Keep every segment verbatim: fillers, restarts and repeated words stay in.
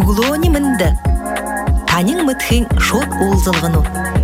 углони мында. Танин мытхин шот улзылғыну.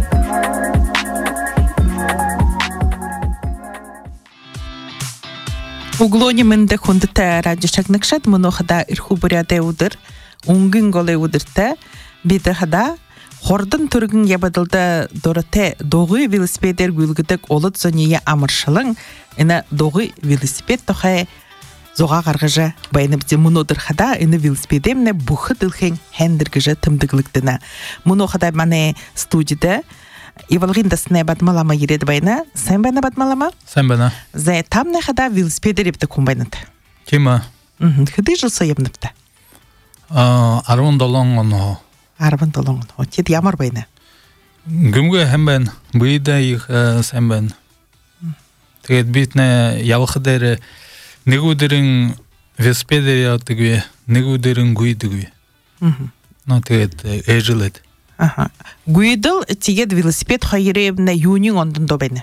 Углони мында хундата радиошагнакшат монохада ирхубуряде удыр. Унгин голе удырта. Биді хада хордын түргін ябадылда дорате доғы велосипедер гүлгідік олыт зоние амыршылың. Ина доғы велосипед тохай зоға қарғыжа байыныбде мұнодыр хада ина велосипедемне бұхы дылхен хендіргіжі тымдыглықтына. Мұно хада мане студияда Ивалғинда сіне батмалама ереді байына. Сайн байына батмалама? Сайн байына. Зай тамне хада велосипедер епті күн байынады. Кема? Хыды жыл соемніпті? Арван долон оно. Арван долон оно. Тед ямар байына? Гүмге хэм байын. Бұйда их сайн байын. Тэгээд битне явықыдары негудерин велосипедер яутыгве, негудерин гуйдыгве. Но тэгээд эжилет. Ага. Гуйдыл тегед велосипед хайребне юнин ондын добайны.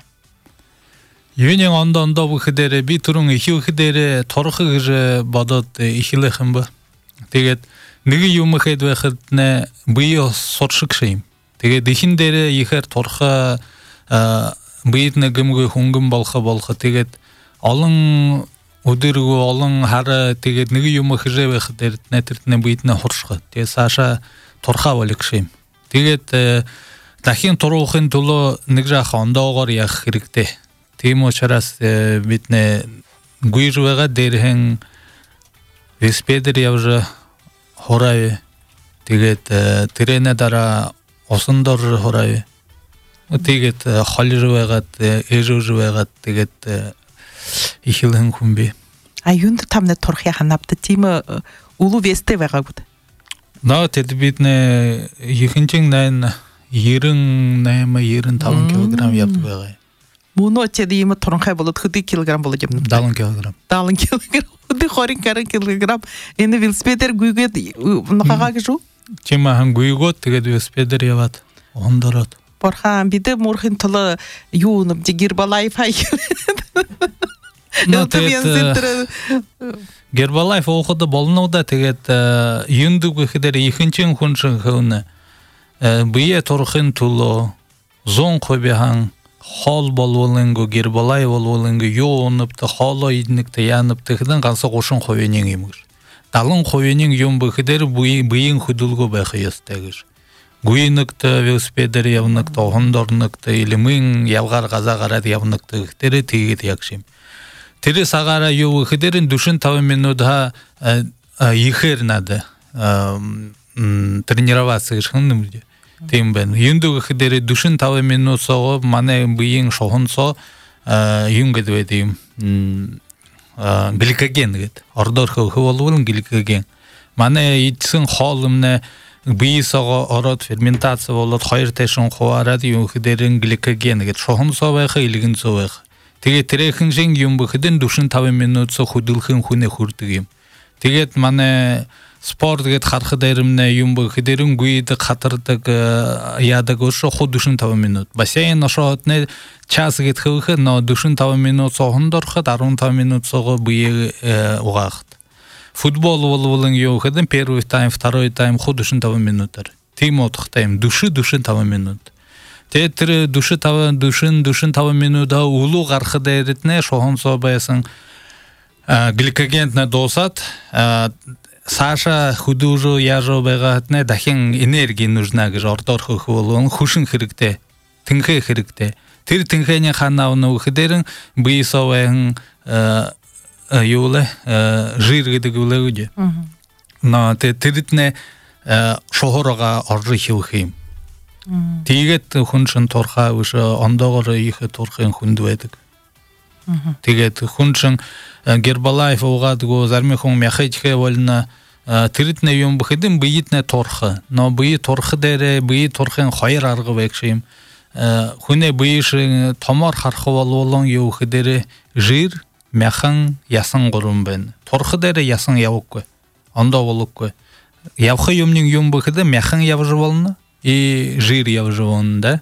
Юнин ондын добыхыдары би турун ихи ухыдары торхы гыжы бадат ихилэхым ба. Тэгээд неги юмыхэд вэхэдне быйо соршык шейм. Тэгээд ихиндары ихэр торха быйдне гымгы хунгым балха балха. Тэгээд алын удыргу алын хара тэгээд неги юмыхыжы вэхэдэр нэтэртне быйдне хоршха. Тэгээд саша торха валик шейм. Тэгээд дахин турухын тулу нэг жах ондоогоор явах хэрэгтэй. Тийм учраас биднэ гүйжвэга дэрхэн велосипедер явж хорай. Тэгээд тэрэнэ дараа осондор хорай. Тэгээд холжвэгаад эжвэгаад тэгээд ихилхэн хүмби. А юунд тамны турхи ханапты тийм улу весте байгаагууд. На тэд биднэ ихэнчэн найн ерэн наймаа ерэн таван килограмм явдаг байгаа. Муно тэд ийм туранхай болоод хэдий килограмм болж юм. даалан килограмм. даалан килограмм. Хэдий хорин килограмм. Энэ велосипедер гүйгээд нохагаа гэж үү? Чимахан гүйгөөд тэгээд велосипедер яваад ондороод. Борхан бидэ мурхын толо юу нэм Гербалайф хай. Но тэгээд Гербалайф оқыды болнуда тэгээд юндуг ихдэр ихэнчэн хүншин хөвнө бие торхын туло зон қобихан хол болволынго Гербалайф болволынго юонып та холо идник та янып та хэдэн ганса гошин ховенин юмгэр далын ховенин юм бихдэр бийин худулго байх ястагэр гуйныг та велосипедер явныг та хондорныг та илмин явгар газагарад явныг та ихтэрэ тэгээд ягшим. Тэр сагара юу хэдэрэн дүшин таван минутха ихэр надо тренироваться гэж хэнэм. Тийм байна. Юндөг хэдэрэ дүшин таван минут соо манай биеийн шохонсоо юм гэдэг юм гликоген гэдэг. Ордоор хөвх болвол гликоген. Манай идсэн хоолмны биесоо ороод ферментаци болоод хоёр ташин хуваарад юу хэдэрэн гликоген гэдэг шохонсоо байх илгэн зөө байх. Тэгээд тэрхэн шин юм бэхэдэн дүшин таван минут со хөдөлгөн хүнэ хүрдэг юм. Тэгээд манай спорт гэд харахад ирэмнэ юм бэхэдэрэн гүйд хатардаг яадаг өшө хөдөлгөн таван минут. Бассейн ошоотны час гэд хөвх но дүшин таван минут со хондорход арван таван минут сого бие угаахт. Футбол болволын юу хэдэн первый тайм, второй тайм хөдөлгөн таван минутар. Тим отохтайм дүши дүшин таван минут. Тэтэр дүши таван дүшин дүшин таван минута улу гарахад эритнэ шохонсоо байсан гликогенна доосад саша худужо яжо байгаатнэ дахин энерги нужна гэж ордоор хөх болон хүшин хэрэгтэй тэнхэ хэрэгтэй тэр тэнхэний ханаа нөхөдөрн биесовэн юулэ жир гэдэг үлээгү. Но тэрэтнэ шохорога орж хийх юм. Тэгээд хүншин турхаа үш ондоогоор их турхын хүнд байдаг. Тэгээд хүншин Гербалайф угаадгүй зарми хүн мяхичхэ болно тэрэтнэ юм бэхэдэн биетнэ турха. Но бие турх дээр бие турхын хоёр арга байх юм. Хүнэ биешин томор харах болволон юу хэдэр жир мяхан ясан гурван байна. Турх дээр ясан явахгүй. Ондоо болохгүй. Явах юмны юм бэхэдэн мяхан явж болно. И жир явж болно да.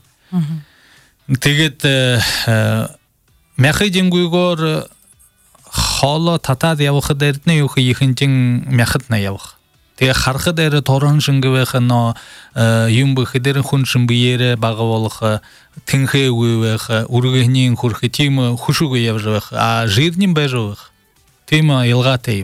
Тэгээд мяхидин гүйгоор хооло татаад явах дээрдний юу ихэнчин мяхад на явах. Те хархы дәрі торын шыңгывеқы, но юмбы хидерін хун шымбыере бағы олықы, тінхе өйвеқы, ургыгнен хурхы тимы хушуғы евжевеқы, а жирнен бәжевеқы. Тема илға тейм.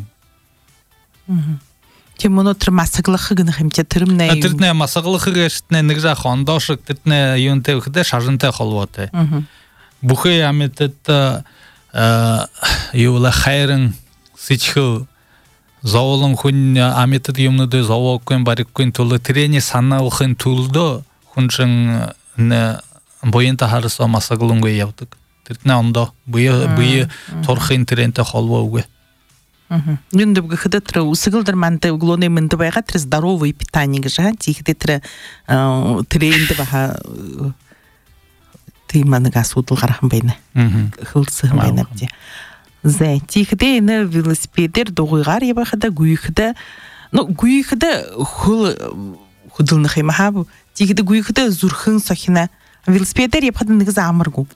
Тем оны тыр масықлықы гыны хемте тырымнай. Тыртне масықлықы гештіне нігжа хондашық, тыртне юнте вхде шажынте холваты. Бухы амететті юла хайрын сычхы заволын хүн аметет юмнуды заволкын бариккын тулы трени санналықын тулды хүншын бойынта харыса масықлыңғы явдық. Тыртне онда бұйы торхын тренте холвауғы. Юнды бұғы қыды тұры ұсығылдыр манты ұглоны мінді байға тұры здоровый питание ғыжа, тейхіде тұры тренді баға тыйманыға судыл қарақын бәйні, қылсығын бәйні бде. Зәй, тейхіде ені велосипедер доғыйғар ебақыда гүйіқіде, ну, гүйіқіде худылны қаймаға бұл, тейхіде гүйіқіде зүрхын сақина, велосипедер ебақыда негізі амыр гу.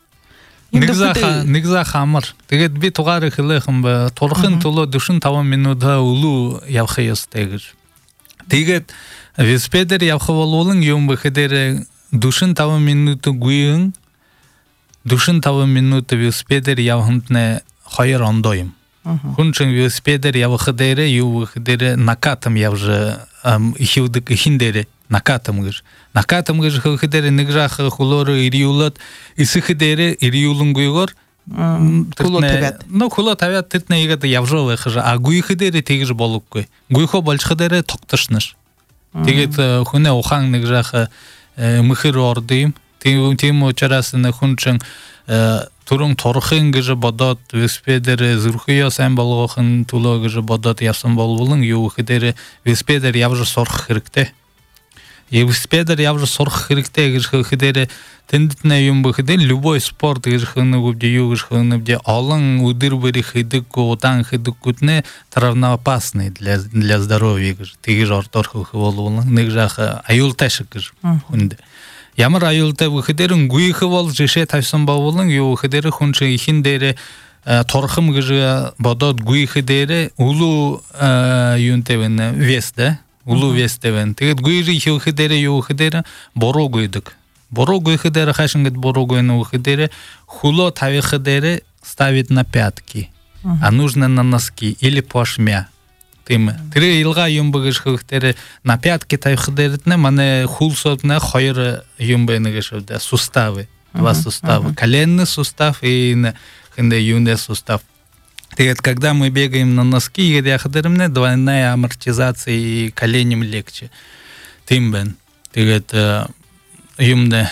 Нигза хамар. Тэгээд би тугары хилэхэм ба торхын туло душин таван минутта улу явхы ёстэгэр. Тэгээд велосипедер явхы болуулын юм бэхэдэр душин таван минутта гүйэн душин таван минутта велосипедер явхынтне хоёр ондойм. Хүнчин велосипедер явхы дээрэ юу бэхэдэр накатам явжы ихивдык ихиндэрэ накатам гэр. Накатам гэр хылхыдэрэ нигжахы хулоры ириулат исыхыдэрэ ириулын гүйгор хуло тавят. Ну, хуло тавят тытне игады явжовы хыжа, а гүйхыдэрэ тэгж болук гүй. Гүйхо болчхыдэрэ токтышныш. Тэгээд хүнэ ухан нигжахы мыхыр ордыйм. Тим очарасыны хүнчин турун торхын гыжы бодот велосипедэр зүрхыё сэн болгохын туло гыжы бодот явсан болбулын юхыдэрэ велосипедэр явжы сорх хэрэгтэй. Велосипедер явж сорх хэрэгтэй гэж хэдэрэ тэндэтнэ юм бэхдэ любой спорт гэж хэнэ гүбдэ юу гэж хэнэ бдэ олон өдөр бэрэ хэдэг удаан хэдэг гүднэ травмоопасный для для здоровья гэж тэгж ордор хөх болвол нэг жах аюултай шиг гэж хүнд ямар аюултай бэхдэрэн гүйх бол жишээ тавьсан бовлон юу хэдэр хүн чи ихэн дээрэ торхом гэж бодоод гүйх дээрэ улу юунтэй вэ вес да улу вестевен. Тэгээд гүйри хөхөдөрэ юу хөдөрэ бороо гүйдэг. Бороо гүйхөдөрэ хашингд бороо гүйнэ хөдөрэ хуло тавихөдөрэ ставить на пятки. А нужно на носки или плашмя. Тим. Тэрэ илга юм бэгэж хөхдөрэ на пятки тавихөдөрэтнэ мане хулсотнэ хоёр юм бэнэ гэшвдэ суставы. Два сустава. Коленный сустав и хэнде юнэ сустав. Тэгээд, когда мы бегаем на носки, я ходырмне двойная амортизация и коленям легче. Тимбен. Тэгээд, юмне,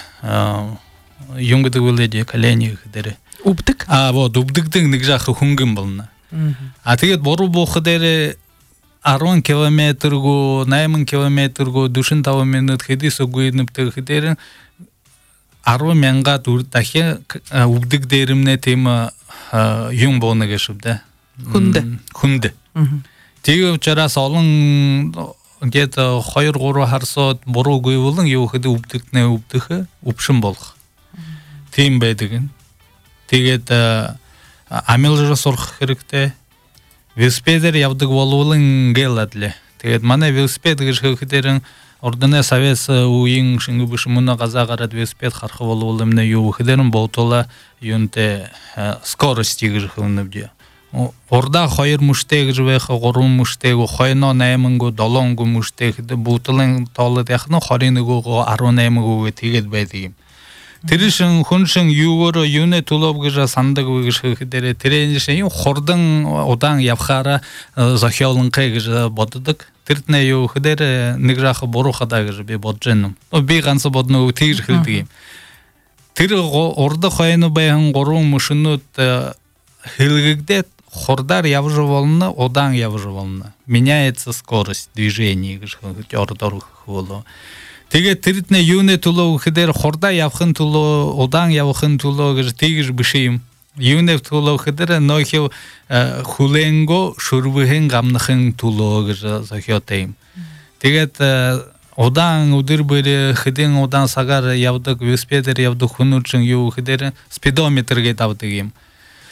юмгады выледи колени ходыры. Убдык? А, вот, убдыктың нигжахы хунгым болна. А тэгээд, бору боходыры арван километргу, наймын километргу, душин тава минут хеди согуйнып тыгыдыры, арван мянгат уртахе убдык дэрымне тема юм болны гэшвдэ. Хүнді. Хүнді. Тэгээ учарас олон где-то хоёр-гуру харсод боруу гүйволын юухэдэ үбдэгтнэ үбдэхэ үпшин болох. Тийм байдагын. Тэгээд амилжа сурах хэрэгтэй. Велосипедер явдаг болволын гэл адле. Тэгээд манай велосипед гэж хэхдэрэн ордоне совет уин шингүбүш муна газагарад велосипед хархы болволымны юу хэдэрэн болтола юнте скорости гэж хөнөбдө. Орда хоёр муштэй гэж байх гурван муштэй хойно найман гу долоон гу муштэй хэд буутлын тоолод яхна хорин гу арван найман гу тэгээд байдаг юм. Тэршин хүншин юугаар юунэ тулов гэж сандаг гэж хэдэрэ тэрэншин юу хордон удаан явхаараа зохиолонхэ гэж боддог. Тэртнэ юу хэдэр нэг жах буруу хадаа гэж би бодож байна. Би ганц бодно тэгж хэлдэг юм. Тэр орда хойно баян гурван мушнууд хэлгэгдээд хордар явж болно, удаан явж болно. Меняется скорость движения гэж ордор хөлөө. Тэгээд тэрднэ юунэ тулоо гэхээр хорда явахын тулоо, удаан явахын тулоо гэж тэгж биш юм. Юунэ тулоо гэхээр нөхөв хүлэнго шүрвэхэн гамнахын тулоо гэж зохиотой юм. Тэгээд удаан өдөр бүр хэдэн удаан сагаар явдаг велосипедээр явдаг хүн чинь юу гэхээр спидометр гэдэг авдаг юм.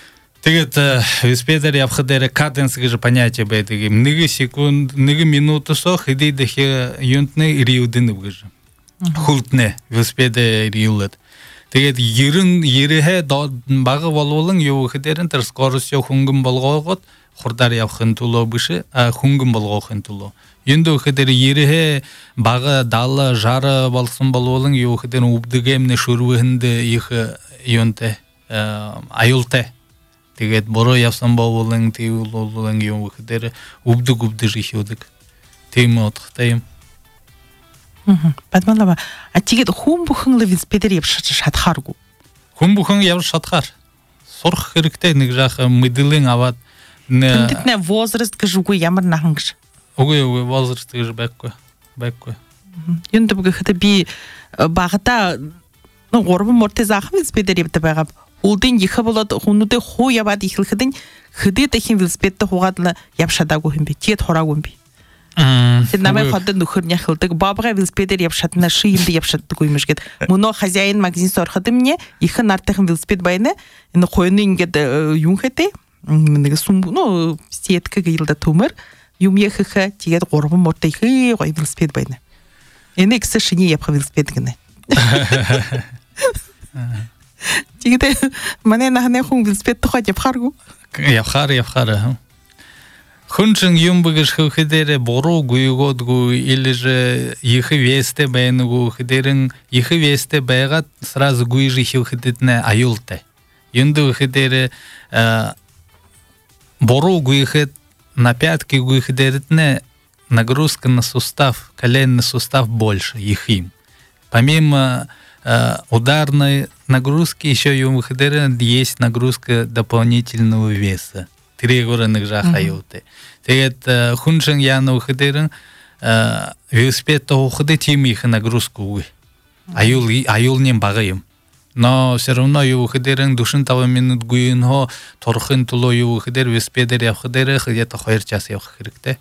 Тэгээд велосипедер явах дээр каденс гэж понятие байдаг юм. Нэг секунд, нэг минутосоо хэдийдэх юунтны ириудэн гэж. Хүлтнэ велосипедер ириулад. Тэгээд ерэн ерээ бага болволон юу гэхээр тэр скоростью хөнгөн болгоогод хурдар явахын тулуу биш хөнгөн болгоохын тулуу. Юунд гэхээр ерээ бага дал жар болсон болволон юу гэхээр өвдөгэмнэ шүрвэнд их юунтэй аюултай. Тэгээд бороо явсан болволон тэгвэл болволон юу гэхээр өвдөг өвдөж ихүүдэг. Тийм утгатай юм. Бадмалава а тэгээд хүн бүхэн велосипедээр явж шатхааргүй. Хүн бүхэн явж шатхаар. Сурах хэрэгтэй нэг жаахан мэдээлэл аваад Тэнд нэ возраст гэж үгүй ямар нахан гэж. Үгүй үгүй возраст гэж байхгүй. Байхгүй. Юунд гэхэд би багада гурван мөртөө заах велосипедээр явдаг байгаа. Улдын их болоод хүмүүдээ хуу яваад ихлэхэд хэдээд их велосипедтэй хугаад яв шадаагүй юм би. Тэгээд хураагүй юм би. Тэр намайг ходод нөхөр няхилдаг. Бабага велосипедээр явшатна шиимд явшатдаггүй юм шиг. Мөнөө хозяин магазинс ороход мне их нартайхан велосипед байна. Энэ хойны ингээд юм хэтэй. Нэг сум ну сетка гилда төмөр юм яхах тэгээд гурван мөртөө их гоё велосипед байна. Энэ ихс шиний явах велосипед гэнэ. Тэгээд манай нахны хүн велосипед тоход явхааргүй. Явхаар явхаар. Хүнчин юм бэгш хөдөрэ буруу гүйгодгүй или их весте байнгу хөдөрэн их весте байгаад сразу гүйж хөдөднэ аюултай. Юнд хөдөрэ буруу гүйхэд на пятки гүйхэдэрднэ нагрузка на сустав, коленный сустав больше их им. Помимо ударной нагрузки еще юм хөдөрэ есть нагрузка дополнительного веса. Тригорных жахаюты. Тэгээд хүншин яна хөдөрэн велосипед хоходы тим их нагрузку. Аюул аюулнын бага юм. Но все равно юу хөдөрэн forty-five минут гүйнхо торхын тулуу юу хөдөр велосипедээр явах дээр где-то two час явах хэрэгтэй.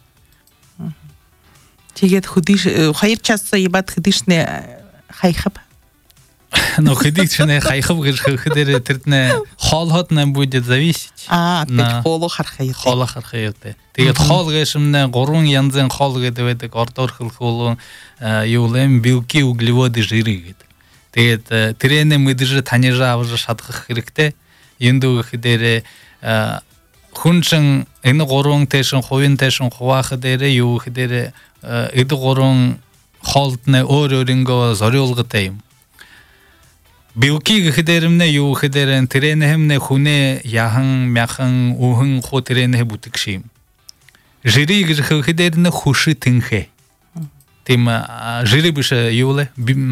Тэгээд хөдиш two час яваад хөдишнэ хайхав. Но ходить-то хайхав гэж хөдөр тэрднэ хоолхот нам будет зависеть. А, тэгээд хоолоо харах юм. Хоолоо харах юм. Тэгээд хоол гэшмнэ гурван янзын хоол гэдэг байдаг. Ордоор хөлхөөлөн юу лэм белки, углеводы, жиры гэдэг. Тэгээд тэрэнэ мэдэж танижаа авч шатгах хэрэгтэй. Энд үгээр хүнчин энэ гурван тэшин хувийн тэшин хуваах дээр юу гэхээр эд гурван хоолтны өөр өөрөнгөө зориулгатай юм. Белки гэхдэрэмнэ юу гэхээр тэрэнэ хүнээ яхан мяхан үхэн ху тэрэнэ бүтэг шим. Жири гэхээр нэ хуши тэнхэ. Тим жири биш юу лэ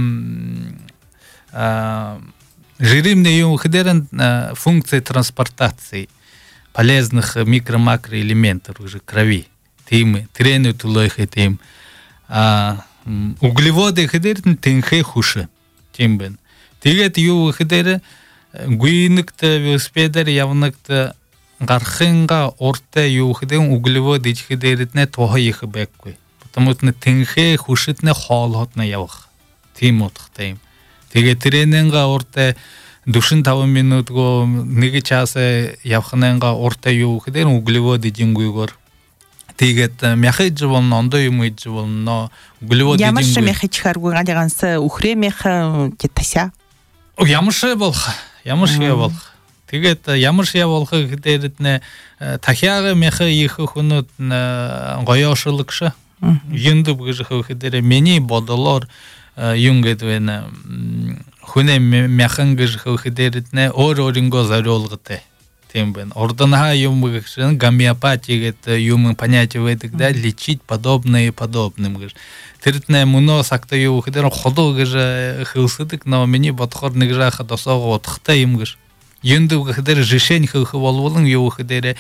жирымные юм гэхээр функция транспортации полезных микро-макроэлементов уже крови. Тим тэрэнэ тулойх тим углеводы гэхээр тэнхэ хуши. Тим бэн. Тэгээд юу гэхээр гүйнэгт велосипедээр явнагт гарахынга уртай юу гэхээр углевод ихэдэрнэ тохо их байхгүй. Потому что тэнхэ хушитнэ хоолхотна явах. Тим утгатай юм. Тэгээд тэрэнэнга уртай forty-five минут го one час явхнанга уртай юу гэхээр углевод идингүйгөр. Тэгээд мяхаж болно, ондоо юм иж болно. Углевод идингүй. Ямар ч мяхаж харгүй ганц үхрэ мях тася. Ямар шээ болох. Ямар шээ болох. Тэгээд ямар шээ болох гэдэг нь тахиага мяха их хүнүүд гоёошлогш. Юнд гэж хөөхдөр миний бодлоор юм гэдэг нь хүнээ мяхан гэж хөөхдөр нь өөр өөрөнгөө зориулгатай. Тийм байна. Ордонха юм гэж гомеопатия гэдэг юм понятие байдаг да лечить подобное подобным гэж. Тэрднэ мөнөө сакта юу гэхээр холоо гэж хэлсэдэг, но миний бодохоор нэг жаахад осоогоо утгатай юм гэж. Юнд гэхээр жишээн хөөх болвол юу гэхээр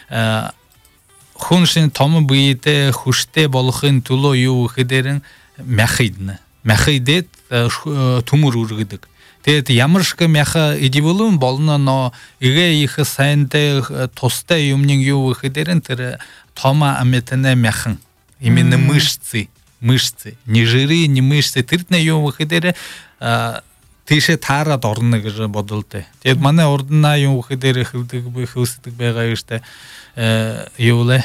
хүншин том биетэй хүчтэй болохын тулуу юу гэхээр мяхидна. Мяхидэд төмөр үргэдэг. Тэгээд ямар шиг мяха идиволун болно, но игээ их сайнтай тустай юмнын юу гэхээр тэр тома аметэнэ мяхан. Именно мышцы. Мышцы, не жиры, не мышцы. Тэрднэ юу гэхээр тийшээ таарад орно гэж бодолтой. Тэгээд манай урднаа юм хэ дээр хөвдөг би хөөсдөг байгаа гэжтэй юу лээ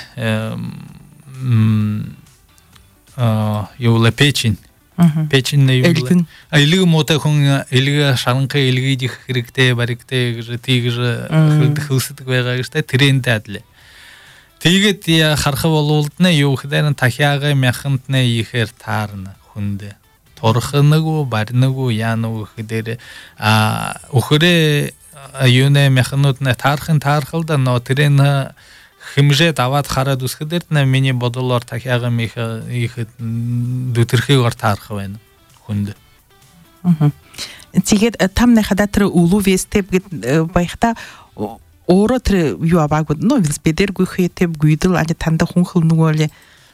а юу лээ печень печень юу лээ элэг мотой хүн элэг шаранхаа элгийг их хэрэгтэй баригтэй гэж тийгэр хөөсдөг байгаа гэжтэй тренд адлаа. Тэгээд я харах болуулдна юу хэдэн тахиагаа мяхантны ихээр таарна хүндээ. Торхнагу барнагу яануу хэдэр а өхөрөө юунэ мяхнуудны таархын таархалда но тэрэн хэмжээ даваад хараад үсгэдэрт нэ миний бодлоор тахиагаа мих их дүтэрхийгээр таарах байна хүнд. Мм. Тэгээд тамны хадаа тэр улуу вестеп гэд баяхта өөрөө тэр юу аваагүй нөө велосипедээр гүйхээ тэв гүйдэл ани танда хүнхэл нөгөө л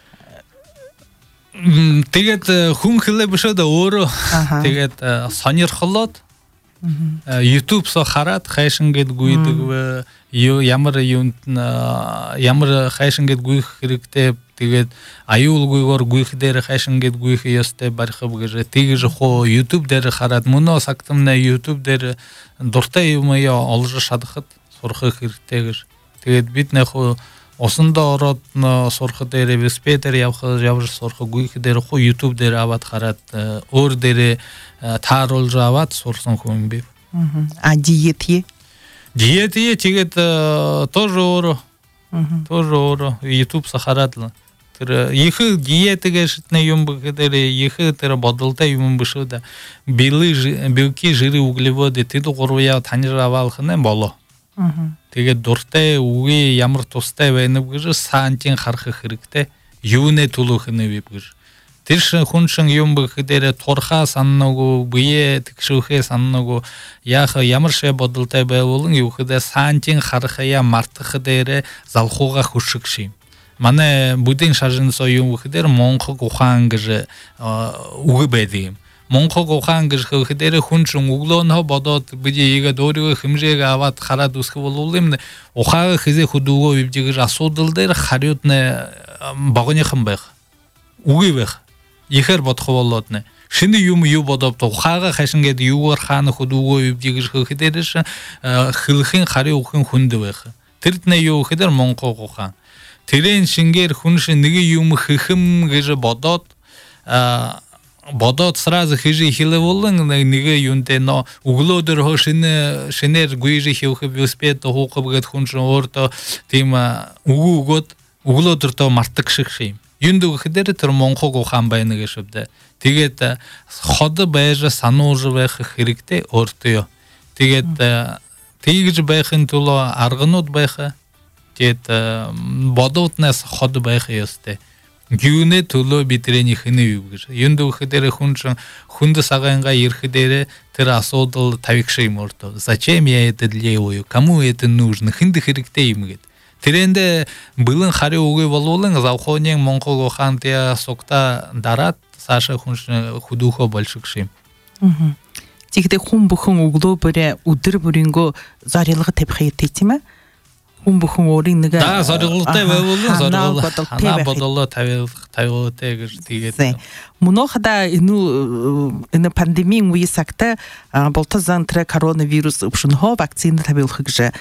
тэгээд хүнхэлээ бишээд өөрөө тэгээд сонирхолоод YouTube со хараад хайшин гэд гүйдэг юу ямар юунд ямар хайшин гэд гүйх хэрэгтэй тэгээд аюулгүйгээр гүйх дээр хайшин гэд гүйх ёстой барихав гэж тэгж хоо YouTube дээр хараад мөнөө сагтамна YouTube дээр дуртай юм яа олж шадахад сурах хэрэгтэй гэж. Тэгээд бид нэх усандаа ороод сурах дээр велосипедээр явах явж сурах гүйх дээр хоо YouTube дээр аваад хараад өөр дээр тааруулж аваад сурсан хүн би. А диетие? Диетие тэгээд тоже өөр. Тоже өөр YouTube сахараад л. Тэр их диетгээ шитнэ юм бэхээр их тэр бодолтой юм биш үү да. Белки жиры углеводы тэд гурваа таньж аваалах нь болоо. Тэгээд дуртай үгүй ямар тустай байна гэж саантин харах хэрэгтэй. Юунэ төлөх нь вэ гэж. Тэр хүн шин юм бэхээр турхаа саннагу бие тэгшүүхээ саннагу яах ямар шээ бодолтой байвал юу хэдэ саантин харахая мартах дээр залхууга хөшиг шим. Манай бүдин шажин со юм бэхээр монхог ухаан гэж үгүй байдığım. Монхог ухаан гэж хөөхдөр хүн шин өглөөнөө бодоод бие игээд өөрийгөө хэмжээг аваад хараад үсэх болвол юм ухаага хизээ хөдөгөө ивжигэр асуудал дээр хариуд нэ багныхан байх. Үгүй байх. Ихэр бодох болоод нэ. Шинэ юм юу бодоод ухаага хашин гээд юугаар хаана хөдөгөө ивжигэр хөөхдөр шин хилхэн хари ухын хүнд байх. Тэрд нэ юу хөөхдөр монхог ухаан. Тэрэн шингээр хүн шин нэг юм хэхэм гэж бодоод а бодоод сразу хижи хилэволн нэг юунтэй но өглөөдөр хошин шинээр гүйж хийх велосипед хуухав гэд хүн шин өөртөө тийм үгүй өгөөд өглөөдөр тоо мартаг шиг шим. Юунд өгөхдэр тэр монхог ухаан байна гэшвдэ. Тэгээд ход байж санууж байх хэрэгтэй өөртөө. Тэгээд тэгж байхын тулд арганууд байх. Тэгээд бодоотнаас ход байх ёстой. Гүнэ төлөө бидрээний хэнэ юу гэж. Юунд өгөхдэр хүн хүнд сагаанга ирэхдэр тэр асуудал тавигшаа юм орто. Зачем я это делаю? Кому это нужно? Хинд хэрэгтэй юм гэд. Тэрэнд былэн хари үгүй болвол завхонын монхог ухаан тя сукта дараад саша хүн хөдөхөө болшиг шим. Мм. Тэгтээ хүн бүхэн өглөө бүрээ өдөр бүрийнхөө зорилго тавих хэрэгтэй тийм ээ? Хүн бүхэн өөрийн нэг да зорилготой байвал зорилго ханаа бодлоо тавих тавиутай гэж тэгээд мөнөө хада энэ энэ пандемийн үеийн цагта болтозан тэр коронавирус өвшөнхөө вакцины тавиулах гэж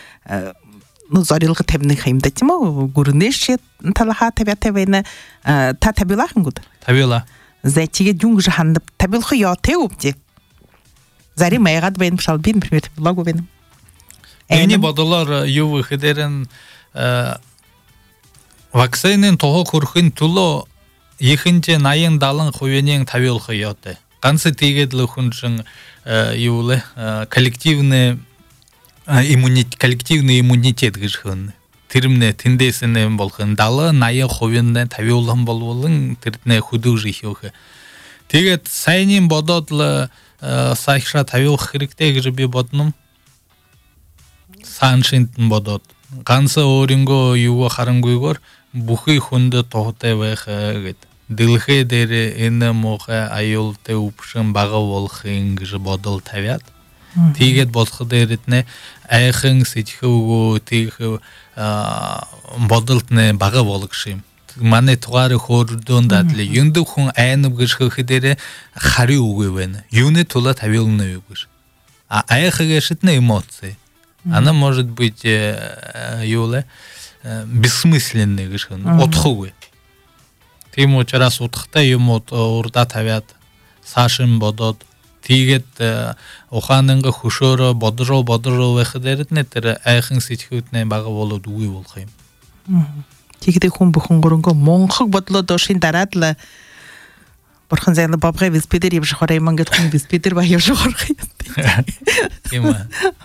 ну зорилго тавьны хэмдэ тийм үү гүрнэш талаха тавиатай байна та тавиулах юм гүд тавиула за тэгээд юм гэж хандап тавиулах ёо тэ үпти зари майгад байна шал би например блогу байна. Эний бодлоор юу гэхэрэн вакцинын тохоо хөрөхын төлөө ихэнх eighty seventy хувийн тавиулах ёотой. Ганц тийгээд л хүн шин юу лээ коллективный иммунитет коллективный иммунитет гэж хүн. Тэрмнэ тэндээс нэ болох seventy eighty хувийн тавиулсан болвол тэрнэ хөдөөж их өөх. Тэгээд сайнын бодоод л сайхра тавиулах хэрэгтэй гэж би бодном. Саншинтэн бодоод ганц өөрөнгөө юу харангүйгээр бүхий хүнд тоотой байх гэд. Дэлхий дээр энэ мохой аюултай өвшин бага болохын гэж бодол тавиад. Тэгээд болох дээрэтнэ айхан сэжхөвгөө тийх бодолт нэ бага болох шим. Манай тугаар хөөрдөн дадлаа. Юнд хүн айнв гэж хөхдөрэ хари үгүй байна. Юуны тула тавиулна юу гэж. А эхогешитные эмоции. Она может быть юле бессмысленной гышын, отхуы. Ты ему раз утхта ему урда тавят, сашин бодот, тигет оханынга хушора бодро бодро вехдеритне тер эхин сичхутне бага болот уй болхайм. Тигде хун бухун горунго монхог бодло дошин даратла. Борхан зайлы бабгай виспедер ебш хорай мангет хун виспедер ба ебш хорай. Има.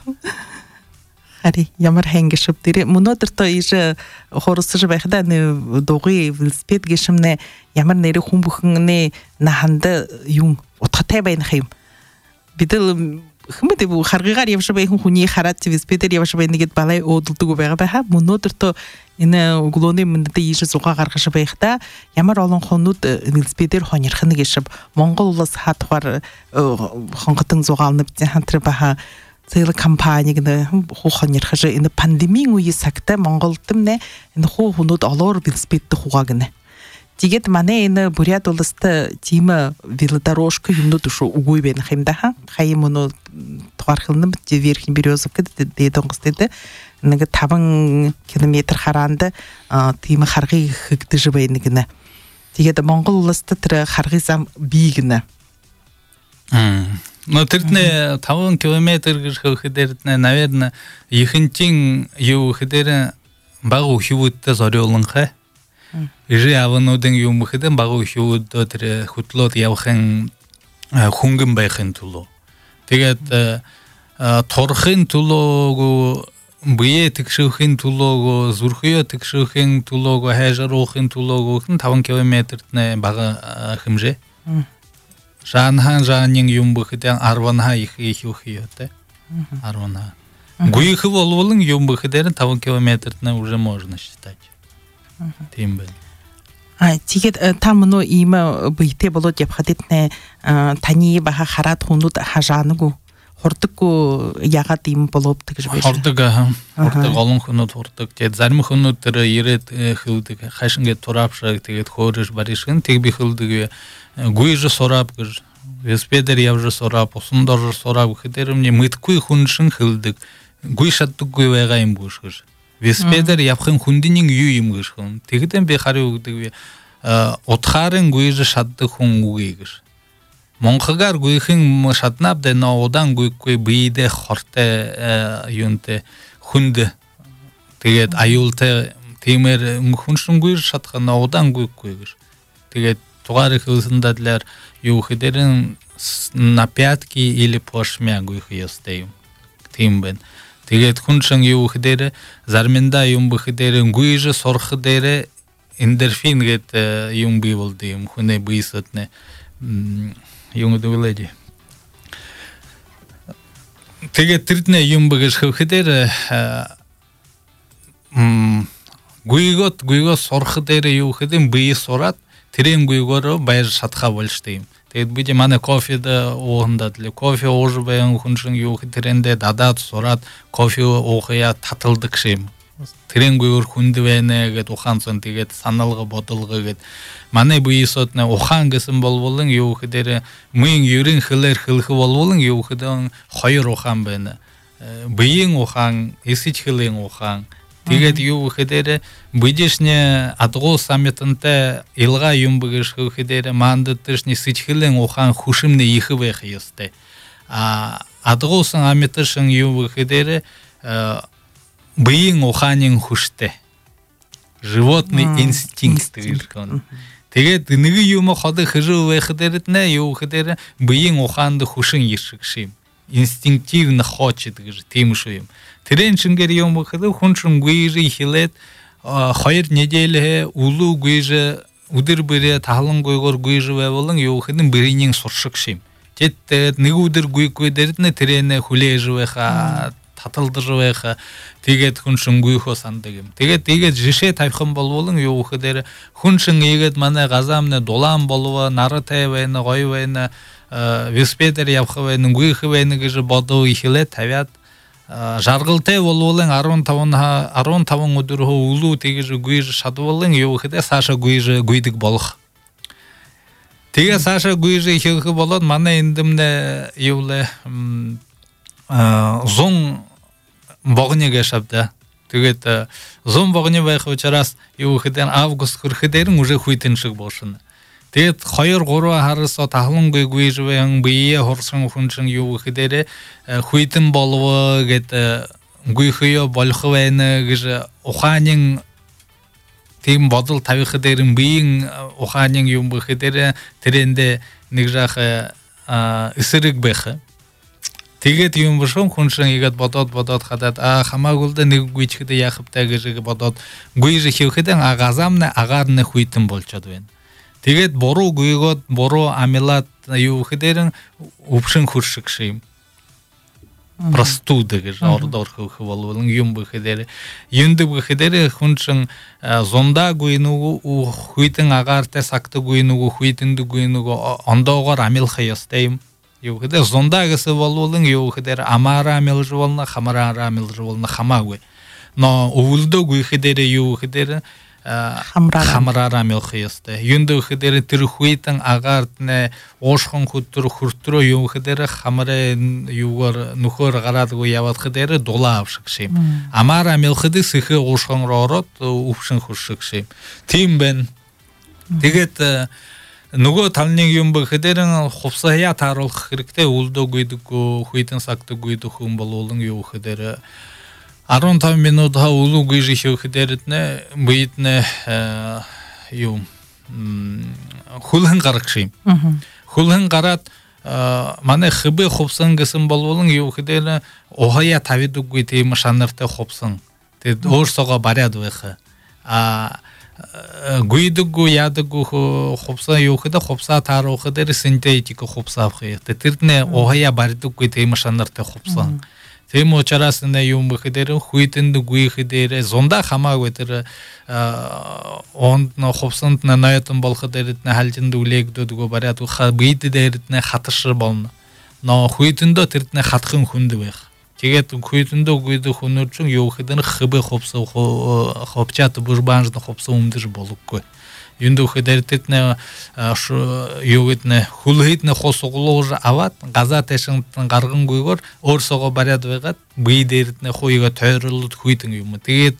Ари ямар хэнгэ шүптире мунотер то иже хоросж байхда не догы виспед гешмне ямар нэр хун бухун не наханда юм утгатай байна хэм. Бидэл хэмэдэ бу харгыгар явж бай хүн хүний хараад виспедер явж бай нэгэд балай уудалдаг байгаа байха мунотер то энэ углооны мөндөд ийш зугаа гаргаж байхдаа ямар олон хонууд виспедер хонирхна гэшв Монгол улс хатгаар хонготон зугаалны битэн хантар баха цээл компани гэнэ хуу хонирхаж энэ пандемийн үеэс цагта Монголд нэ энэ хуу хонууд олоор виспедд хугаа гэнэ. Тэгээд манай энэ Бурят улсад тийм велодорожка юмнууд шүү үгүй байна хэм да ха хай мөн тухархлын верхний березовка дэдэн гостэд нэг таван километр хараанд тийм харгыг хэгдэж байна гэнэ. Тэгээд Монгол улсад тэр харгын зам бий гэнэ. Мм. Но тэрднэ таван километр гэхэдэрднэ наверное ихэнтийн юу хэдэр баг ухивудтай зориулан хэ. Ижи авануудын юм хэдэн баг ухивудд тэр хөтлөөд явахын хөнгөн байхын тулуу. Тэгээд торхын тулууг бие тэгшүүхийн тулууг зүрхөө тэгшүүхийн тулууг хайжруулахын тулууг таван километрт нэ бага хэмжээ. Жанхан жанин юм бэхэдэн арванха их их ухиётэй. Арванха. Гуйх болволын юм бэхэдэн таван километрт нэ уже можно считать. Тийм байна. А тэгээд та мөн ийм бийтэй болоод явхад нэ таны баха хараад хүнүүд хажаанаггүй хурдаггүй ягаад ийм болоод гэж байна. Хурдаг аа. Хурдаг олон хүнүүд хурдаг. Тэгээд зарим хүнүүд тэр ирээд хөвдөг хашингээ тураапшаг тэгээд хөөрөж баришгэн тэг би хөвдөг гүйж сурап гэж веспедер явж сурап усандор сурап гэхээр мне мэдгүй хүн шин хөвдөг. Гүй шатдаггүй байгаа юм биш гэж. Веспедер явахын хүндийн юу юм гэж хүн. Тэгэхдээ би хараа өгдөг утхарын гүйж шатдаг хүн үгүй гэж. Монхогаар гүйхэн шатнап дэ но удан гүйхгүй бийдэ хортой юунтэй хүнд тэгээд аюултай тиймэр хүншин гүйж шатах но удан гүйхгүй гэж. Тэгээд тугаар хөлсөндөдлэр юу хэдэрэн на пятки или пошмя гүйх ёстой юм. Тийм байна. Тэгээд хүншин юу хэдэр зарминда юм бэхэдэр гүйж сурах дээр эндорфин гэд юм бий болд юм хүнээ бийсэтнэ юм дүүлэди. Тэгээд тэрднэ юм бэгэж хэвхэдэр гүйгот гүйгос сурах дээр юу хэдэм бий сураад тэрэн гүйгороо баяр шатха болштой юм. Тэгээд бид манай кофед уухандад л кофе ууж баян хүншин юу хэдэрэндээ дадаад сураад кофе уухая таталдаг шим. Тэрэн гүйгор хүнд байна гэд ухаан сон тэгээд саналга бодолго гэд манай буйсот на ухаан гэсэн болволын юу хэдэр мөн ерэн хэлэр хэлэх болволын юу хэдэн хоёр ухаан байна. Биеийн ухаан, эсэж хэлэн ухаан. Тэгээд юу хэдэр бидишне адгуу саммитантай илга юм бэгэж хэдэр мандатшны эсэж хэлэн ухаан хүшимнэ их байх ёстой. А адгуусан амитшин юу хэдэр биеийн ухаанын хүштэй. Животный инстинкт гэж байна. Тэгээд нэг юм ходог хэрэг байхад нэ юу гэхээр биеийн ухаанд хүшин иршиг шим. Инстинктивно хочет гэж тийм шүү юм. Тэрэн чингэр юм гэхээр хүн чин гүйж хилээд хоёр недель улуу гүйж өдөр бэрэ талан гүйгор гүйж байвал юу гэхээр биеийн суршиг шим. Тэгэд нэг өдөр гүйгүй дэрнэ тэрэнэ хүлээж байха таталдаж байха тэгээд хүн шин гүйхөө сандаг юм. Тэгээд тэгээд жишээ тавьхан болвол юу гэхээр хүн шин ийгэд манай газамны дулаан болов наратай байна гоё байна веспедер явах байна гүйх байна гэж бодоо ихлээ тавиад жаргалтай болвол арван таван өдөр өлүү тэгж гүйж шадвал юу гэхээр саша гүйж гүйдэг болох. Тэгээд саша гүйж хийх болоод манай эндэмнэ юу лээ зон богнеге шабда. Тэгээд зон богне байх учраас юу гэхээр август хүрэхээр уже хүйтэншиг болшно. Тэгээд хоёр гурван харсаа тахлангүй гүйжвэн бие хорсон хүнчин юу гэхээр хүйтэн болов гэд гүйхөө болох байна гэж ухаанын тийм бодол тавих дээр биеийн ухаанын юм гэхээр тэрэндээ нэг жах эсрэг байх. Тэгээд юм бошон хүншин игээд бодоод бодоод хадаад а хамаагүй л нэг гүйчгэд яах вэ гэж бодоод гүйж хийхэд агазамна агаарны хүйтэн болчод байна. Тэгээд буруу гүйгод буруу амилаад юу гэхээр өвшин хуршиг шим. Простуда гэж ордоор хөх болвол юм гэхээр юндаг гэхээр хүншин зондаа гүйнүг хүйтэн агаартай сактгүй нүг хүйтэндэг нүг ондоогоор амилах ёстой юм. Юу гэдэг зондаа гэсэн болвол юу гэхээр амаараа амилж болно, хамаараа амилж болно хамаагүй. Но өвөлдөө гүйхээр юу гэхээр хамаараа амилах ёстой. Юндаг гэхээр тэр хүйтэн агаарт уушхан хөтөр хүртрөө юу гэхээр хамаараа юугаар нөхөр гараадгүй яваад гэхээр дулаа авшиг шим. Амаараа амилахд сэхэ уушхан ороод өвшин хуршиг шим. Тийм байна. Тэгээд нөгөө талны юм гэхээр хувцасаа тааруулах хэрэгтэй үлдөө гүйдэггүй хүйтэн сагдаг гүйдэх хүн болуулан юу гэхээр арван таван минут ха үлүү гүйж хийхэд нэ биднэ юу хулхан гарах шим. Хулхан гараад манай хб хувцсан гэсэн болуулан юу гэхээр ohaya тавидаггүй тийм шанартай хувцсан. Тэгээд өөрсөөгөө бариад байх. А гүйдэггүй ядаггүй хувцас юу гэдэг хувцас тааруулах дээр синтетик хувцас авах юм. Тэрнээ ohaya бардаггүй тийм шанартай хувцас. Тийм учраас нэ юм гэхээр хүйтэнд гүйхээр зунда хамаагүй тэр онд но хувцсанд ноётон болох дээр нэ халжинд үлээгдүүдгөө бариад бид дээр нэ хатаршир болно. Но хүйтэндөө тэр нэ хатхан хүнд байх. Тэгээд хүйтэндөө гүйдэх хүнөр чинь юу гэхээр хб хувцас хопчат бурбанжны хувцас өмдөж болохгүй. Юндөх дэртэт нэ юу гэднэ хүлхэд нэ хос углуур аваад газа тэшин гарган гүйгөр өөрсөөгөө бариад байгаад бие дээрт нэ хуйга тойрлууд хүйтэн юм. Тэгээд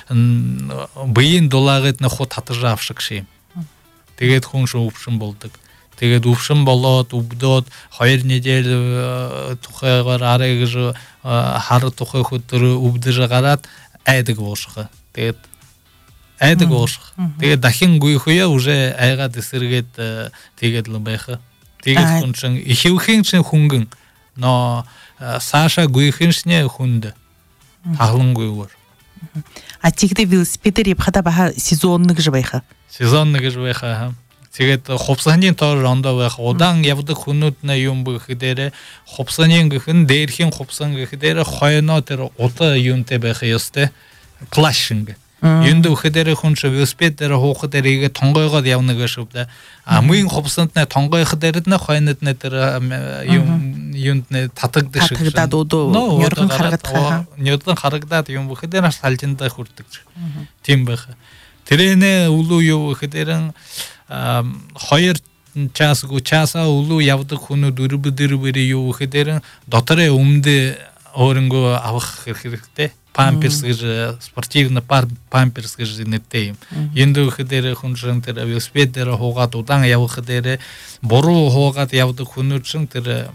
биеийн дулаагаад нэ хот татаж авшиг шим. Тэгээд хүн шөвшин болдог. Тэгээд өвшин болоод өвдөөд хоёр недель тухайгаар арай гэж хар тухай хөтөр өвдөж гараад айдаг болшох. Тэгээд айдаг болшох. Тэгээд дахин гүйхөё уже айгаад эсэргээд тэгээд л байх. Тэгээд хүн чинь ихвхэн чинь хүнгэн но саша гүйхэн шне хүнд таглангүйгээр. А тэгдэ велосипедээр явхада баха сезонник ж байха. Сезонник ж байха. Тэгээд хувцасны тоор ондоо байх удаан явдаг хүнүүд нэ юм гэхээр хувцасны гэх нь дээрхийн хувцсан гэхээр хойноо тэр удаа юунтэй байх ёстой. Клашинг. Юнд гэхээр хүн ч велосипед дээр хуухад дээр игээ тонгойгоод явна гэж шүвдэ. А мөн хувцсанд нэ тонгойх дээр нэ хойнод нэ тэр юм юунд нэ татагдаг шиг. Татагдаад удаа нёргон харагдах. Нёргон харагдаад юм гэхээр салжиндаа хүрдэг. Тийм байх. Тэрэнэ үлүү юу гэхээр хоёр часгүй часаа үлүү явдаг хүнүүд дөрөв дөрөв юу гэхээр дотороо өмдө өөрөнгөө авах хэрэгтэй. Памперс гэж спортивны памперс гэж нэртэй юм. Энд гэхээр хүн чинь тэр велосипед дээр хуугаад удаан явах дээр буруу хуугаад явдаг хүнүүд чинь тэр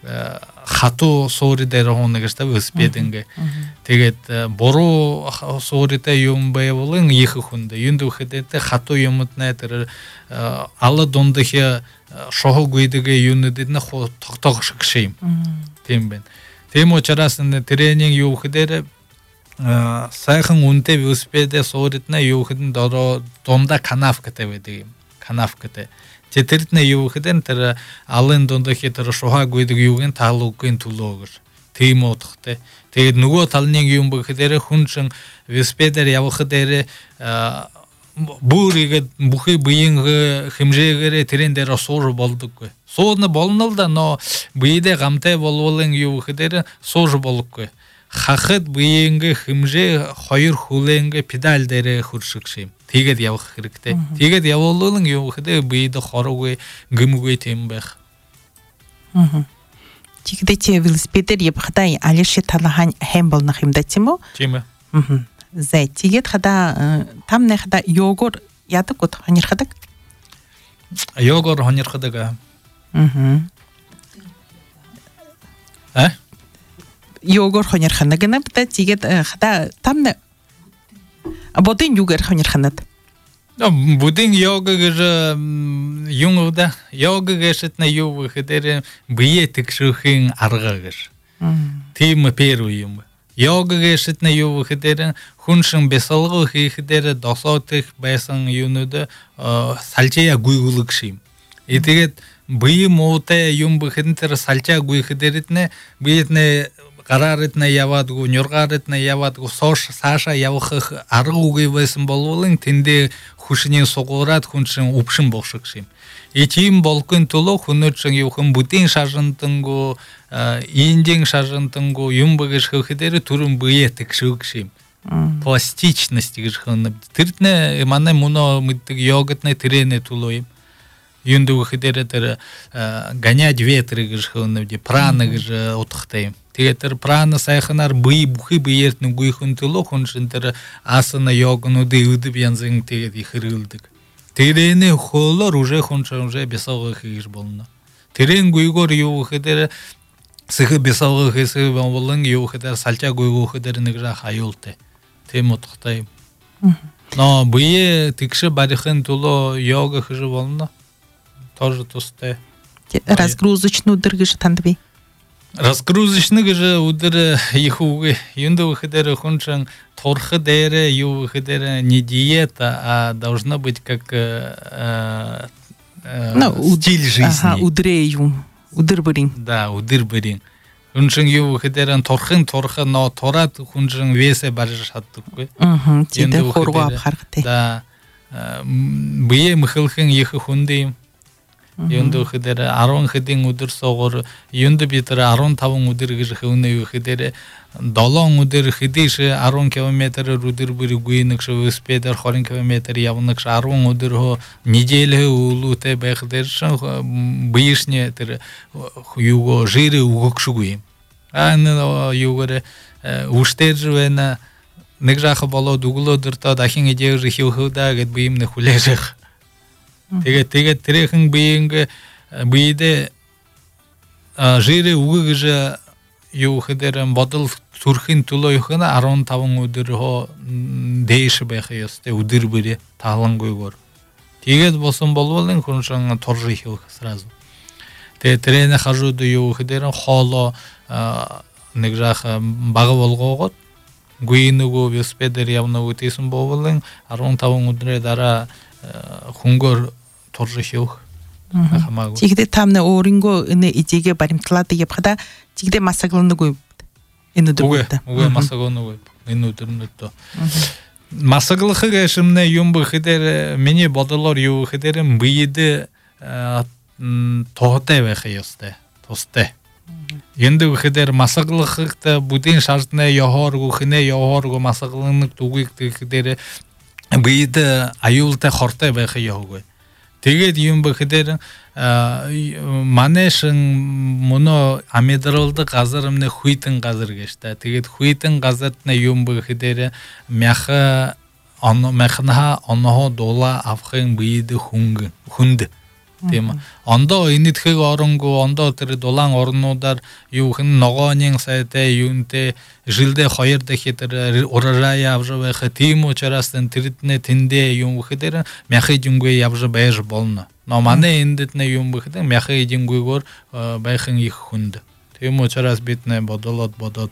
хатуу суури дээр хуна гэж та велосипед ингээ. Тэгээд буруу сууритай юм байвал их хүнд. Энд гэхээр хатуу юмд нэ тэр алла дундах шохог үйдэгэ юунууд нэ тогтоох шиг шим. Тийм байна. Тийм учраас тренинг юу гэхээр сайхан үнэтэй велосипедээ сууридна юу гэхэд дороо дундаа канавкатай байдаг юм. Канавкатай. Тэрд нэ юу гэхэд тэр алын дундах тэр шухаг байдаг юугийн таалуугийн төлөө гэж. Тийм утгатай. Тэгээд нөгөө талны юм гэхээр хүн чин велосипедээр явах дээр бүрийгэд бүхий биеийн хэмжээгээр тэрэн дээр суур болдоггүй. Суурна болно л да но биедээ гамтай болвол юу гэхээр суур болохгүй. Хахад биеингээ хэмжээ хоёр хүлээнгээ педаль дээрээ хөршиг шим. Тэгээд явах хэрэгтэй. Тэгээд явуулвал юу гэхээр биед хороогүй гэмгүй тийм байх. Аа. Тигде те велосипедер еп хадай алеше талахан хэм болна химда тимо. Тиме. Мгм. Зэ тигет хада там не хада йогор яды кот ханир хадак. Йогор ханир хадага. Мгм. А? Йогор ханир ханагына бта тигет хада там не Абодин югер ханир ханат. Будин йога гыжы юңда йога гешетне ювы хедере бие тикшухин аргагыш. Тим первый юм. Йога гешетне ювы хедере хуншин бесалгы хедере досотых бесан юнуда салчая гуйгулыкшим. И тэгээд бие моте юм бхентер салча гуй хедеретне биетне Гарарытна явадгу, нёргарытна явадгу, сош, саша явхых аргугы весен болулын, тенде хушинен соғырат, хуншин упшин болшықшим. И тим болкын тулу, хунучын юхын бутин шажынтынгу, инден шажынтынгу, юмбыгыш хыхидері турын бые тікшықшим. Пластичность гышхын. Тыртне, мане муно мыттык йогатны тирене тулуим. Юнду хыхидері тыр гонять ветры гышхын, праны гыш отхтаим. Тегетер прана сайханар бый бухи быертны гуйхын тылу, хуншынтыр асына йогыну дейудып янзың тегет ихырылдык. Терене холор уже хуншын уже бесауғы хыгыш болна. Терен гуйгор юхыдер сыхы бесауғы хысы болын юхыдер сальча гуйгу хыдер нигжа хайулты. Тем отықтайым. Но бые тикші барихын тулу йога хыжы болна. Тоже тусты. Разгрузочный удыргыш тандыби. Разгрузочный же удар ихуги. Юнда выходера хуншан торхы дere, ю выходера не диета, а должно быть как э, э, ну, стиль жизни. Ага, удрею, удырбырин. Да, удырбырин. Хуншан ю выходера торхын торхы, но торат хуншан весе баржаттык. Угу, тиде хоргу абхаргты. Да, бие мыхылхын ихы хундыйым. Юнду хидере арон хидин удыр соғыр, юнду битері арон тавын удыр гыжы хыуны хидере долон удыр хидиші арон километр удыр бүрі гуйныкшы выспедер хорин километр явныкшы арон удыр хо неделі улу те бәхдершін бейшне тірі юго жиры угыкшы гуйым. Аны югары уштер жывена ныкжақы бало дугуло дырта дахин едегжі хилхылда гет бейімні хулежық. Теге теге трехин бейінгі бейді жирі уғыжы юхыдерін бодыл турхин тулы юхына арон тавын удыр хо дейші бәхі есте удыр бірі тағылын көйгөр. Тегет болсын болуылын күншіңі торжы хилхы сразу. Те трене хажуды юхыдерін холо нігжақы бағы болғы оғыт. Гуйнугу веспедер явны өтесін болуылын арон тавын удыры дара хунгор торжы хилх. Тигде тамны оринго ины идеге баримтлады епхада тигде масагланы гой ины дургутта. Уге масагланы гой ины дургутта. Масаглыхы гешимне юмбы хидер мені бодылар ю хидерим бейді тоғытай вәхі есте, тосте. Енді хидер масаглыхыкта будин шартне яхаргу, хіне яхаргу масаглынык тугикты хидер бейді аюлты хортай бәхі яхугой. Тегет юмбы хидер манешін мұны амедрылды қазырымны хуйтын қазыр кешті. Тегет хуйтын қазыртны юмбы хидер мяхы мяхынаға оныға дола афхын бейді хунды. Ондо инитхиг орынгу, ондо тірі долан орынудар юхын ноғанен сайты юнте жилде хайырды хетір урожай явжы вәхі тиму чарастын тірітіне тінде юн вөхідерін мяхы дүнгөй явжы бәйж болны. Но мане индетіне юн вөхідерін мяхы дүнгөй гор бәйхін их хунды. Тиму чарас бетіне бодолот бодот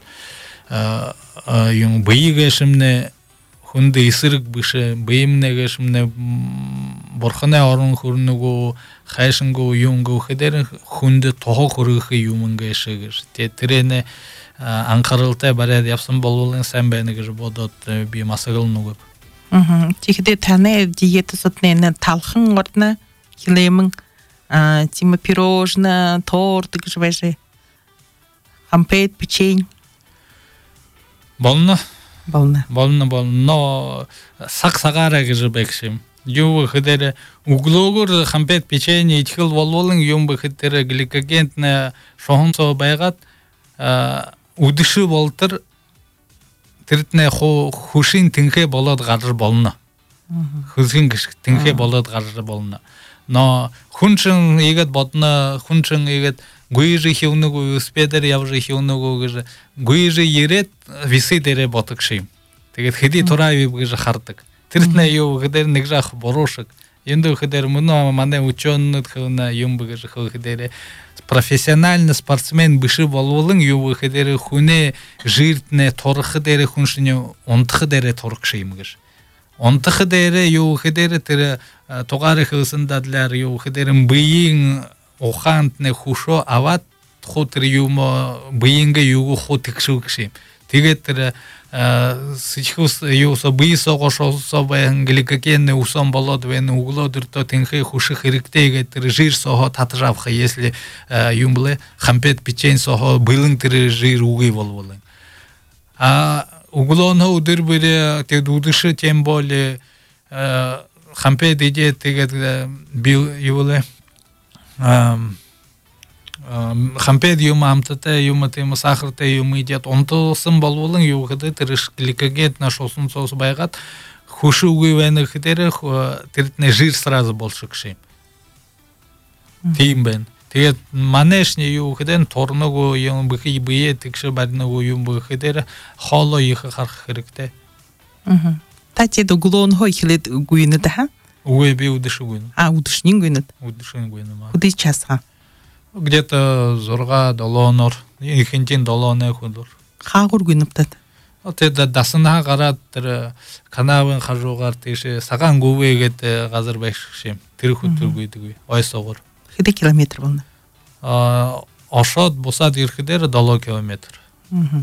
юн бейі гәшімне хунды исырык бышы, бейімне гәшімне борхына орын хурнугу хайшынгу юнгу хидерин хунды тоғы құрығы юмынға шығыр. Терене анқарылтай барад япсын болуылын сән бәні гір бодот бей масығылыны көп. Тегде тәне диеты сотнені талхын ордына келемін, тимі пирожны, торт гір бәжі, хампет, печень. Болны? Болны. Болны, болны. Но сақ-сағара гір бәкшім. Юу хэдэр углоогоор хампет печенье ичхэл болволын юм бэхтэр гликогентны шохонцоо байгаад үдэшүү болтер тэртнэ хушин тэнхэ болоод гарар болно. Хөсгөн гიშг тэнхэ болоод гарар болно. Но хүнчин игээд бодно хүнчин игээд гүйрэ хөвнөг велосипедээр явж хөвнөг гэж гүйрэ ирээд виси дээрээ ботог шим. Тэгээд хэдий тураа гэж хардаг. Тэртнэ юу гэдэр нэг жах буруушиг. Энд хэдэр мөн манай учёнууд хөвнө юм гэж хөдөрэ профессиональный спортсмен биши болволын юу хэдэр хүнээ жиртнэ турах дээр хүншний унтах дээр турах шим гэж. Унтах дээр юу хэдэр тэр тугаар хөөсөн дадлаар юу хэдэр биеийн ухаантны хушоо аваад хутэр юм биеингээ юу хут тэгшүүг шим. Тэгээд тэр сичхус юусо бисогошосо бэн гликогенный усон болоод вен углоодөртөө тэнхээ хуших хэрэгтэй гэдэг жир сохо татжавх если юм блэ хампет печень сохо былын тэр жир үгүй болвол. А углоно өдөр бэрэ тэг дудышы тем более хампет идэ тэгээд бил юулэ хампет юм амттай юм тийм сахартай юм идет онтосон болволын юу гэдэг тэр гликогент наш усан соус байгаад хушуугүй байна гэхээр тэрний жир сразу болшиг шим. Тийм байна. Тэгээд манешний юу гэдэг торногоо юм бихий бие тэгш барногоо юм гэхээр хоолоо их харах хэрэгтэй. Мм. Тати дуглон хой хэлэд гүйнэд ха? Үгүй би үдэшгүй. А үдэшнин гүйнэд. Үдэшгүй юм аа. Үдий часга. Где-то зорга долонор, ихэнтийн долооны хүндүр. Хаагур гүнэптад. Тэгээд дасна гараад тэр канавын хажуугаар тийш сагаан гүвээгээд газар байх шим. Тэр хүндүр гүйдэг. Ойсогоор. Хэдэн километр болно? А Ошоод бусаад ирэхээр долоо километр. Мм.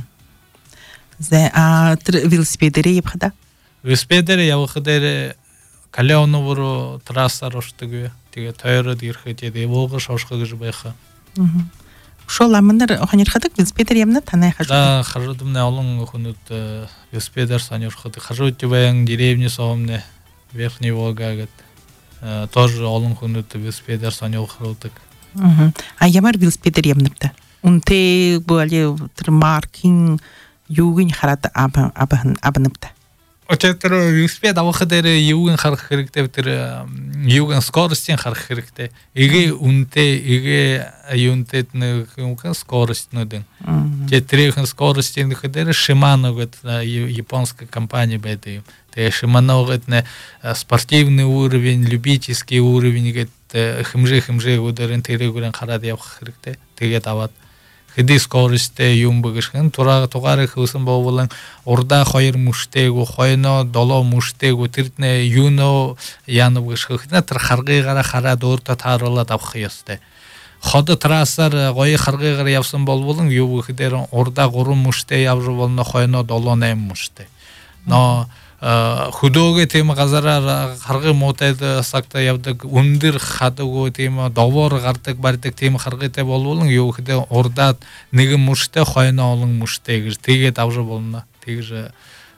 Зэ а тэр велосипедээр явхада? Велосипедээр явхадэр Калеоновро трассаар очдог. Тэгээд тойроод ирэхэд явуугаа шошго гэж байхаа. Мм. Шол амнаар ханирхадаг велосипедээр явна танай хажуу. Да, хажуудмны олон хүнүүд велосипедээр сонирхдаг. Хажууд баян деревни соомны Верхний Волга гэдэг тоже олон хүнүүд велосипедээр сонирхдаг. Мм. А ямар велосипедээр явнапта? Үнтэй более тэр маркин юугийн хараад абан абанапта. Очетер велосипед авах дээр юуг харах хэрэгтэй тэр юуг скоростын харах хэрэгтэй. Эгэ үнтэй эгэ юунтэд нэг скоростнууд. Тэтрийн скоростын дээр Shimano гэдэг японская компания байдаг. Тэгээ Shimano гэдэг спортивный уровень, любительский уровень гэдэг хэмжээ хэмжээгүүдээр тэрэгүүрэн хараад явах хэрэгтэй. Тэгээд аваад хэдий скоросттэй юм бэгшхэн тураа тугаарыг хөөсөн боовлон урдаа хоёр мөштэйгүү хойно долоо мөштэйгүү тэрднэ юуно янав гიშхэнэ тэр харгыгаараа хараад өөртөө тааруулаад авах ёстой. Ход трассаар гоё харгыгаар явсан болвол юу гэхээр урдаа гурван мөштэй явж болно хойно долоо найм мөштэй. Но хөдөөгөө тийм газараар харгын муутай сагта явдаг өндөр хадаггүй тийм довоор гардаг бардаг тийм харгытай болвол юу гэхээр урдаад нэгэн мөштэй хойно олон мөштэй гэж тэгээд авж болно. Тэгж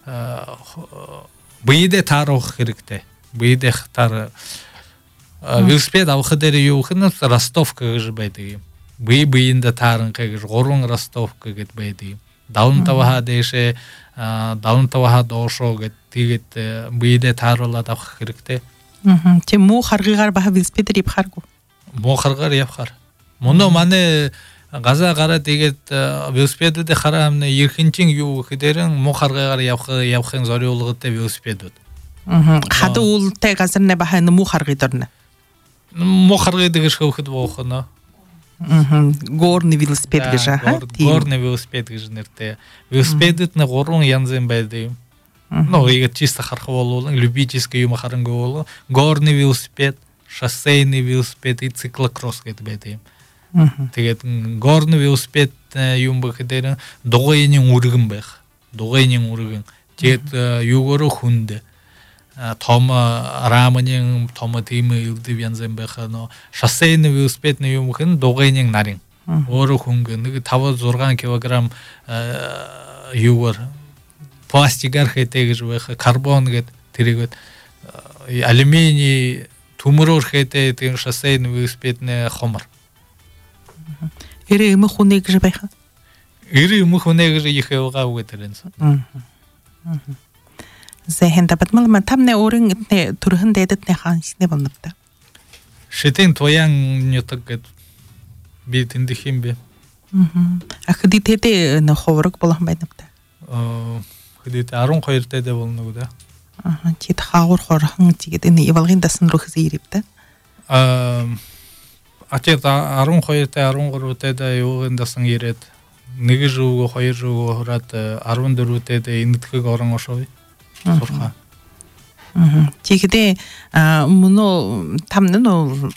биедээ таарах хэрэгтэй. Биедээ таар велосипед авах дээр юу гэхээр ростовка гэж байдаг юм. Бие биендээ таарах гэж гурван ростовка гэж байдаг юм. Даунтаваа дэше даунтаваа доошоо гэдэг тэгээд биедээ тааруулаад авах хэрэгтэй. Мм. Тийм муу харгыгаар баха велосипедээр явхааргүй. Муу харгаар явхаар. Мөнөө манай газаа гараад тэгээд велосипедүүд хараамны ерхэнчин юу гэхээр муу харгыгаар явах явахын зориулгатай велосипедүүд. Мм. Хад уултай газарна баха муу харгый дорно. Муу харгый гэж хөөхд боохно. Мм. Горный велосипед гэж аа. Горный велосипед гэж нэртэй. Велосипедүүд нэг гурван янзын байдаг юм. Ну, и чисто хархвол, любительский юм харангол, горный велосипед, шоссейный велосипед и циклокросс гэдэг байдаг юм. Тэгээд горный велосипед юм бэхээр дугойны үргэн байх. Дугойны үргэн. Тэгээд юугаар хүнд том рамын том тийм үлдэв янзэн байх но шоссейный велосипед юм бэхээр дугойны нарийн. Өөр хөнгө нэг five six килограмм юугаар пластикаар хэтэй гэж байх карбон гэд тэрийгэд алюминий тумурор хете тен шоссейн велосипедне хомар. Ире мы хуне гже байха. Ире мы хуне гже ихеуга угетеренс. Зехен табат малма тамне орын итне турхын дедетне хансне болнапта. Шетен твоян нютагет битинде химбе. Мм. Ахдитете на ховрок болам байнапта. Э, ходите арун койрте де болну да. Аха, тит хаур хорхан тигет эне ивалгын дасын рух зирипта. Э, атет арун койрте арун горте да югын дасын ирет. Нэг жууг хоёр жууг хорат арван дөрвөтэ де инэтхэг орон ошой. Сурха. Мм. Тигде муно тамны но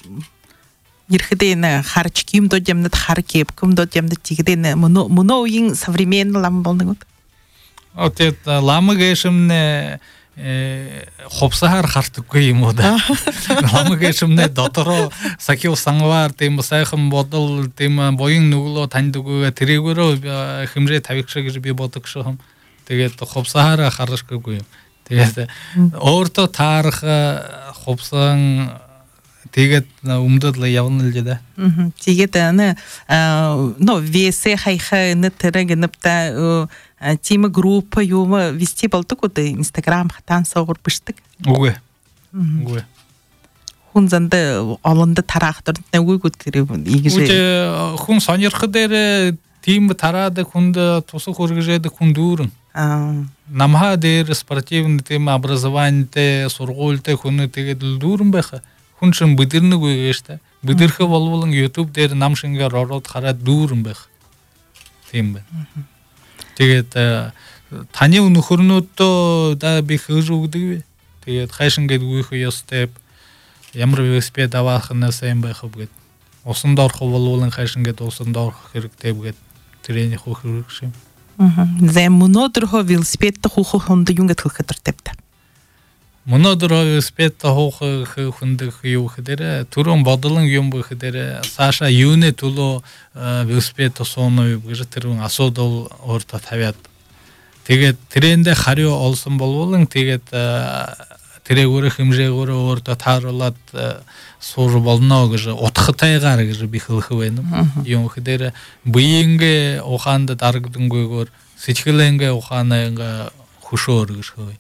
ерхэдэ харч кимдо жамнат хар кеп кимдо жамнат тигде муно муно ин современный лам болнугут. Атет ламы гэшимне хопсахар хартыкгүй юм уу да. Ламы гэшимне доторо сахил сангвар тэм сайхан бодол тэм боён нүглөө таньдгүй тэрэгөрөө хэмжээ тавигшаа гэж би боддог шахам. Тэгээд хопсахар харшгүй юм. Тэгээд өөртөө таарах хопсан тэгээд өмдөд л явна л да. Мм. Тэгээд ана но весе хайха нэтрэг нэпта тима группа юма вести болдог уу Instagram хатан суур бишдэг. Үгүй. Үгүй. Хүн занда олонд тараахтар нэгүйгүүд гэрээ ийгэж. Үгүй хүн сонирх дээр тим тараад хүнд тусах хүргэжээд хүн дүүрэн. Аа. Намха дээр спортивный тем образованиетэй сургуультай хүн тэгээд дүүрэн байха. Хүн чинь бидэрнэг үгүй штэ. Бидэрхэ болвол YouTube дээр нам шингээр ороод хараад дүүрэн байх. Тийм байна. Тэгээд таны нөхөрнөөдөө да би хэж өгдөг вэ. Тэгээд хайшин гээд үеих ёстой ямар велосипед авах нь сайн байх вэ гэд. Усан доорох болвол хайшин гээд усан доорох хэрэгтэй гэд тэрний хөх хэрэг шим. Мм. Зэм мөнөдөрхөө велосипед хөх хонд юнгэд хэлэхэд тавьта. Мөнөдөр велосипед хөх хүндэх юу гэхээр түрүүн бодлон юм гэхээр Саша юунэ төлөө велосипед сууна гэж тэрүүн асуудал өөртөө тавиад тэгээд тэрэндээ хариу олсон болвол тэгээд тэрээр хэмжээгөөр өөртөө тааруулаад суур болно гэж утгатайгаар гэж би хэлэх байна. Юм гэхээр биеингээ ухаанд дарагдангүйгээр сэтгэлэнгээ ухаанаа хөшөөр гэж хөөе.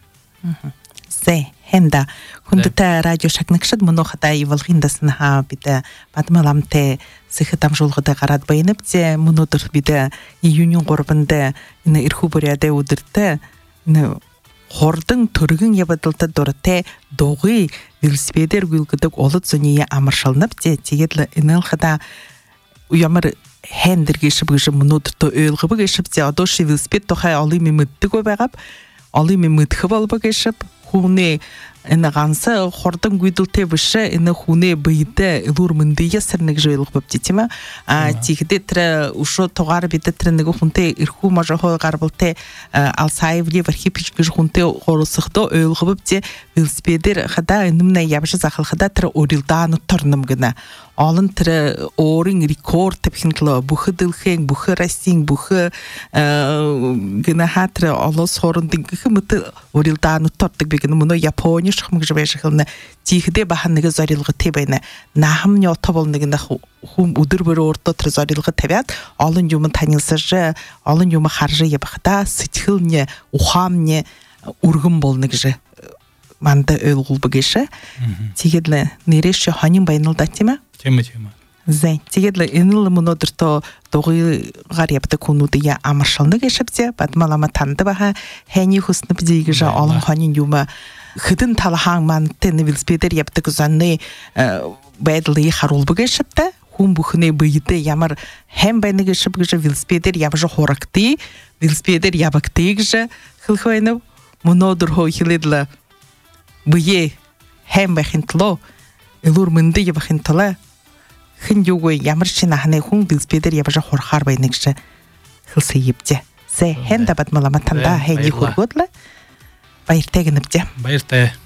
Зэ хэнда хүндтэй радио шагнагшд мөнөхдэ ивалгиндасна ха бидэ бадмаламте сэхэд амжуулгад гараад байнап зэ мөнөдөр бидэ июнийн гурванд энэ эрхүү бүрядэ өдөртөө энэ хордон төргөн явдалтай дуртай дугуй велосипедээр гүйлгэдэг олод зөний амаршалнап зэ тэгээд энэ хада ямар хендэр гişib гişib мөнөдөртөө ойлгоб гişib зэ одоо ши велосипед тухай олон юм мэддэг байгаав олон юм мэдэх болбог гişib хүнээ энэ ганцаа хордон гүйдэлтэй биш энэ хүнээ бийдэ илүүр мэнди ясар нэг жийлх бовти тийм а тийхдэ тэр ушо тугаар бид тэр нэг хүнтэй эрхүү можохоо гарбалтай алсайвли вархипич гэж хүнтэй хоросохто ойлх бовти велосипедэр хада энэмнэ явж захалхада тэр өрилдаан торном гэнэ олон тэр өөрийн рекорд тавихнлоо бүхэдэлхэн бүхэрасин бүхэ гэнэ хатэр олос хорондын гэх мэт өрилдаан тордог би гэнэ мөнө Японы шахмаг жвэшхэлнэ тийхдэ бахан нэг зорилготой байна наахмны отовол нэг хүм өдөр бүр өөртөө тэр зорилго тавиад олон юм танилцаж олон юм харж явахта сэтгэлнэ ухаамнэ өргөн болно гэж манда ойлголбог гэшэ тэгээд л нэрэш хонин байнал да тийм ээ тийм тийм зэ тэгээд л энэ л мөнөдөртөө дугуйгаар явдаг хүмүүдээ амаршална гэшвзэ бадмалама танд баха хэний хүснэ бий гэж олон хонин юм хэдэн талхан мантай велосипедээр явдаг заны байдлыг харуулбаг гэшвтэ хүн бүхний бийдэ ямар хэм байна гэшв гэж велосипедээр явж хурагтыг велосипедээр явагдгийг гэж хэлэх байна мөнөдөр хөө хэлэдла бие хэм бахинтлоо элур мэнди явахинтлаа хэн юугүй ямар ч нахны хүн велосипедээр явж хурахаар байна гэж хэлсэн юм. Сэ хэнда бат малама танда хэний хургуудлаа баяртай гэнэвчээ. Баяртай.